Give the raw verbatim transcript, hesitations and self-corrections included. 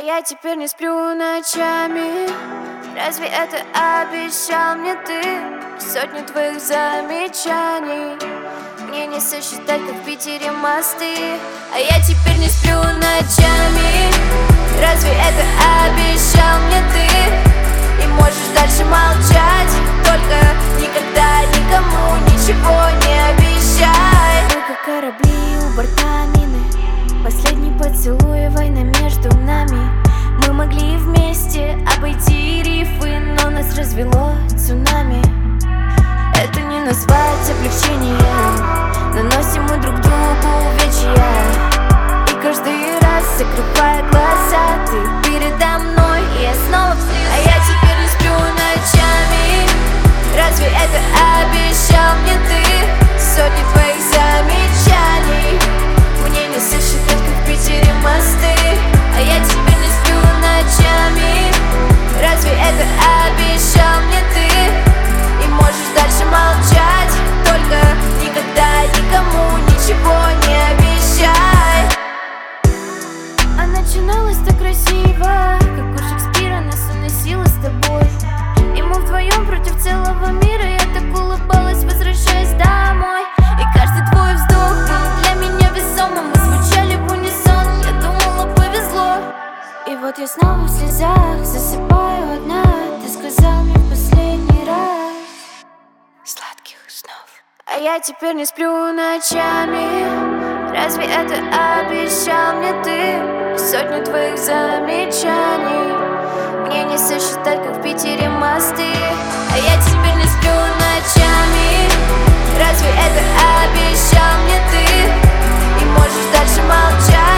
я теперь не сплю ночами. Разве это обещал мне ты? Сотни твоих замечаний мне не сосчитать, как в Питере мосты. А я теперь не сплю ночами. Разве это обещал мне ты? И можешь дальше молчать, только никогда никому ничего не обещай. Мы как корабли у борта мины, последний поцелуй, война между нами. Мы могли вместе обойти рифы, но нас развело цунами. Это не назвать облегчением, наносим мы друг другу увечья. И каждый раз, закрывая глаза, ты передо мной, и я снова в слезах. А я теперь не сплю ночами. Разве это обещал мне ты? Сотни твоих замечаний мне не сосчитать, как в Питере мосты. А я теперь не сплю ночами. Разве это обещал мне ты? И можешь дальше молчать, только никогда никому ничего не обещай. А начиналось так красиво, как у Шекспира нас уносило с тобой. И мы вдвоем против целого мира. Я так улыбалась, возвращаясь домой. И каждый твой вздох был для меня весомым. Мы звучали в унисон, я думала, повезло. И вот я снова в слезах, засыпаю одна. Ты сказал мне в последний раз сладких снов. А я теперь не сплю ночами. Разве это обещал мне ты? Сотни твоих замечаний мне не сосчитать, как в Питере мосты. А я теперь не сплю ночами. Разве это обещал мне ты? И можешь дальше молчать.